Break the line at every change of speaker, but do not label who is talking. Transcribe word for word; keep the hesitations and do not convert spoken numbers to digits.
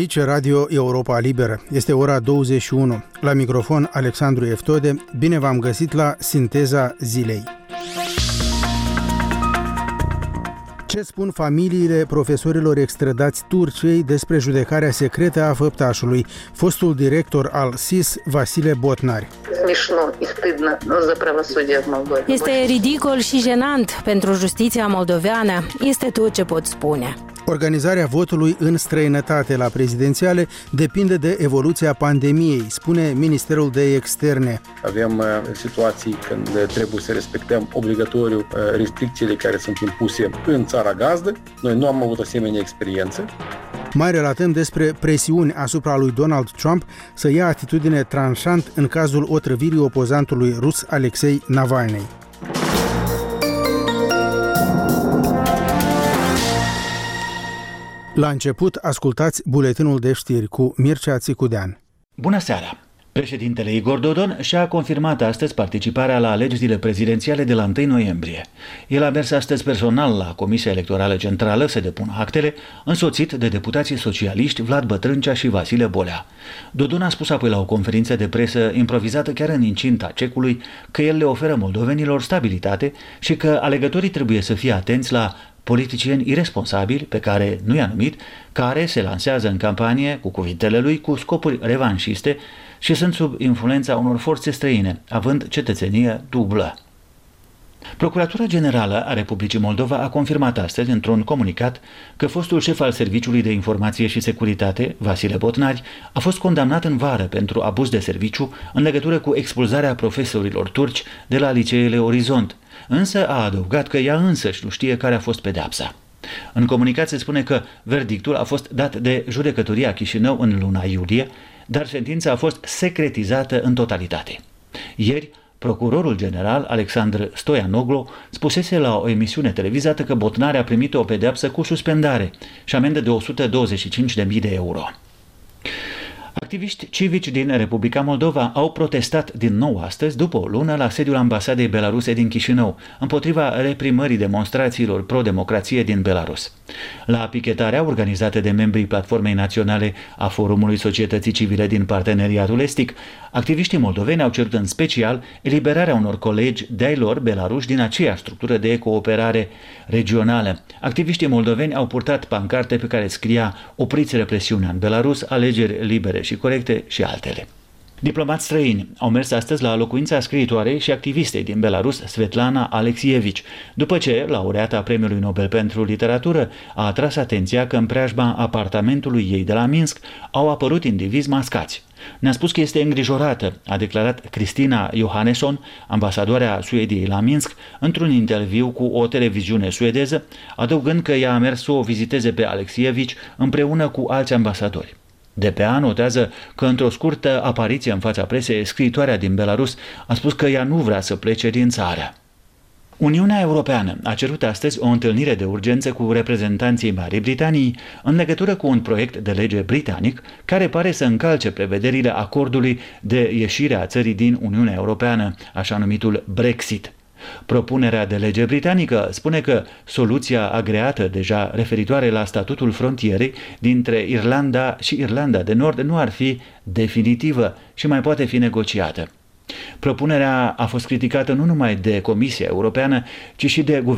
Aici, Radio Europa Liberă. Este ora douăzeci și unu. La microfon, Alexandru Eftode. Bine v-am găsit la Sinteza Zilei. Ce spun familiile profesorilor extradați Turciei despre judecarea secretă a făptașului, fostul director al S I S, Vasile Botnar?
Este ridicol și jenant pentru justiția moldoveană. Este tot ce pot spune.
Organizarea votului în străinătate la prezidențiale depinde de evoluția pandemiei, spune Ministerul de Externe.
Avem uh, situații când trebuie să respectăm obligatoriu uh, restricțiile care sunt impuse în țara gazdă. Noi nu am avut asemenea experiență.
Mai relatăm despre presiuni asupra lui Donald Trump să ia atitudine tranșant în cazul otrăvirii opozantului rus Alexei Navalny. La început, ascultați buletinul de știri cu Mircea Țicudean.
Bună seara! Președintele Igor Dodon și-a confirmat astăzi participarea la alegerile prezidențiale de la întâi noiembrie. El a mers astăzi personal la Comisia Electorală Centrală să depună actele, însoțit de deputații socialiști Vlad Bătrâncea și Vasile Bolea. Dodon a spus apoi la o conferință de presă improvizată chiar în incinta cecului că el le oferă moldovenilor stabilitate și că alegătorii trebuie să fie atenți la politicieni irresponsabili, pe care nu i-a numit, care se lansează în campanie cu cuvintele lui cu scopuri revanșiste și sunt sub influența unor forțe străine, având cetățenie dublă. Procuratura Generală a Republicii Moldova a confirmat astăzi, într-un comunicat, că fostul șef al Serviciului de Informație și Securitate, Vasile Botnar, a fost condamnat în vară pentru abuz de serviciu în legătură cu expulzarea profesorilor turci de la liceele Orizont, însă a adăugat că ea însăși nu știe care a fost pedeapsa. În comunicat se spune că verdictul a fost dat de Judecătoria Chișinău în luna iulie, dar sentința a fost secretizată în totalitate. Ieri, procurorul general Alexandru Stoianoglu spusese la o emisiune televizată că Botnar a primit o pedeapsă cu suspendare și amendă de o sută douăzeci și cinci de mii de euro. Activiști civici din Republica Moldova au protestat din nou astăzi, după o lună, la sediul ambasadei belaruse din Chișinău, împotriva reprimării demonstrațiilor pro-democrație din Belarus. La pichetarea organizată de membrii Platformei Naționale a Forumului Societății Civile din Parteneriatul Estic, activiștii moldoveni au cerut în special eliberarea unor colegi de-ai lor belaruși din aceeași structură de cooperare regională. Activiștii moldoveni au purtat pancarte pe care scria "Opriți represiunea în Belarus, alegeri libere și corecte" și altele. Diplomați străini au mers astăzi la locuința scriitoarei și activistei din Belarus, Svetlana Alexievici, după ce laureata Premiului Nobel pentru Literatură a atras atenția că în preajma apartamentului ei de la Minsk au apărut indivizi mascați. Ne-a spus că este îngrijorată, a declarat Cristina Johannesson, ambasadoarea Suediei la Minsk, într-un interviu cu o televiziune suedeză, adăugând că ea a mers să o viziteze pe Alexievici împreună cu alți ambasadori. D P A notează că într-o scurtă apariție în fața presei, scriitoarea din Belarus a spus că ea nu vrea să plece din țară. Uniunea Europeană a cerut astăzi o întâlnire de urgență cu reprezentanții Marii Britanii în legătură cu un proiect de lege britanic care pare să încalce prevederile acordului de ieșire a țării din Uniunea Europeană, așa numitul Brexit. Propunerea de lege britanică spune că soluția agreată deja referitoare la statutul frontierei dintre Irlanda și Irlanda de Nord nu ar fi definitivă și mai poate fi negociată. Propunerea a fost criticată nu numai de Comisia Europeană, ci și de